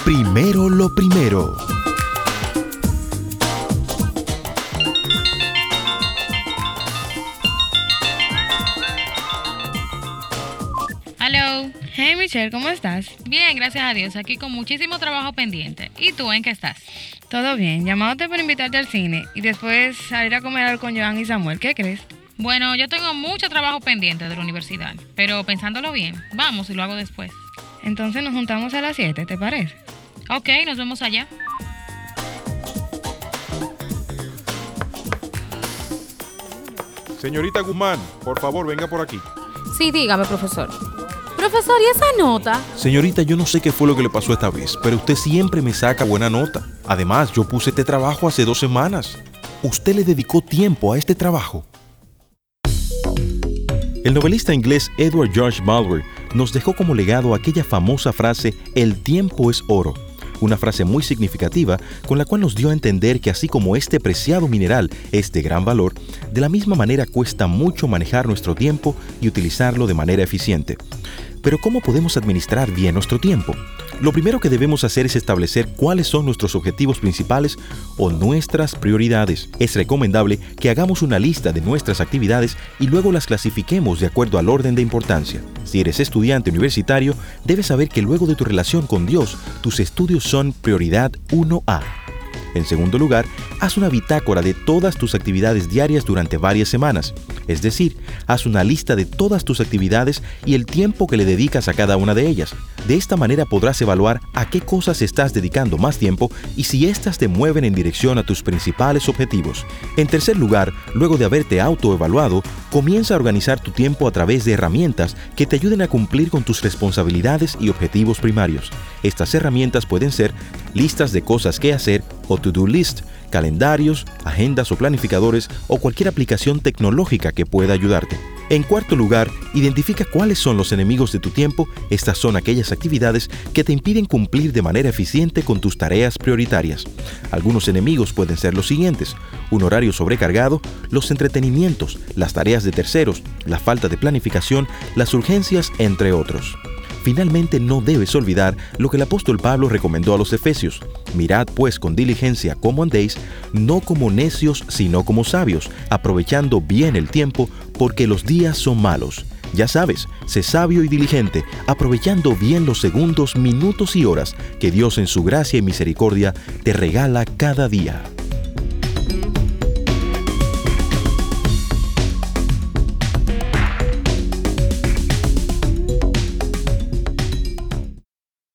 Primero lo primero. Hello. Hey Michelle, ¿cómo estás? Bien, gracias a Dios. Aquí con muchísimo trabajo pendiente. ¿Y tú en qué estás? Todo bien, llamándote para invitarte al cine y después salir a comer algo con Joan y Samuel. ¿Qué crees? Bueno, yo tengo mucho trabajo pendiente de la universidad, pero pensándolo bien, vamos y lo hago después. Entonces nos juntamos a las 7, ¿te parece? Ok, nos vemos allá. Señorita Guzmán, por favor, venga por aquí. Sí, dígame, profesor. Profesor, ¿y esa nota? Señorita, yo no sé qué fue lo que le pasó esta vez, pero usted siempre me saca buena nota. Además, yo puse este trabajo hace 2 semanas. ¿Usted le dedicó tiempo a este trabajo? El novelista inglés Edward George Bulwer nos dejó como legado aquella famosa frase «El tiempo es oro», una frase muy significativa con la cual nos dio a entender que así como este preciado mineral es de gran valor, de la misma manera cuesta mucho manejar nuestro tiempo y utilizarlo de manera eficiente. Pero ¿cómo podemos administrar bien nuestro tiempo? Lo primero que debemos hacer es establecer cuáles son nuestros objetivos principales o nuestras prioridades. Es recomendable que hagamos una lista de nuestras actividades y luego las clasifiquemos de acuerdo al orden de importancia. Si eres estudiante universitario, debes saber que luego de tu relación con Dios, tus estudios son prioridad 1A. En segundo lugar, haz una bitácora de todas tus actividades diarias durante varias semanas. Es decir, haz una lista de todas tus actividades y el tiempo que le dedicas a cada una de ellas. De esta manera podrás evaluar a qué cosas estás dedicando más tiempo y si éstas te mueven en dirección a tus principales objetivos. En tercer lugar, luego de haberte autoevaluado, comienza a organizar tu tiempo a través de herramientas que te ayuden a cumplir con tus responsabilidades y objetivos primarios. Estas herramientas pueden ser listas de cosas que hacer o to-do list, calendarios, agendas o planificadores o cualquier aplicación tecnológica que pueda ayudarte. En cuarto lugar, identifica cuáles son los enemigos de tu tiempo. Estas son aquellas actividades que te impiden cumplir de manera eficiente con tus tareas prioritarias. Algunos enemigos pueden ser los siguientes: un horario sobrecargado, los entretenimientos, las tareas de terceros, la falta de planificación, las urgencias, entre otros. Finalmente, no debes olvidar lo que el apóstol Pablo recomendó a los efesios. Mirad pues con diligencia cómo andéis, no como necios, sino como sabios, aprovechando bien el tiempo, porque los días son malos. Ya sabes, sé sabio y diligente, aprovechando bien los segundos, minutos y horas que Dios en su gracia y misericordia te regala cada día.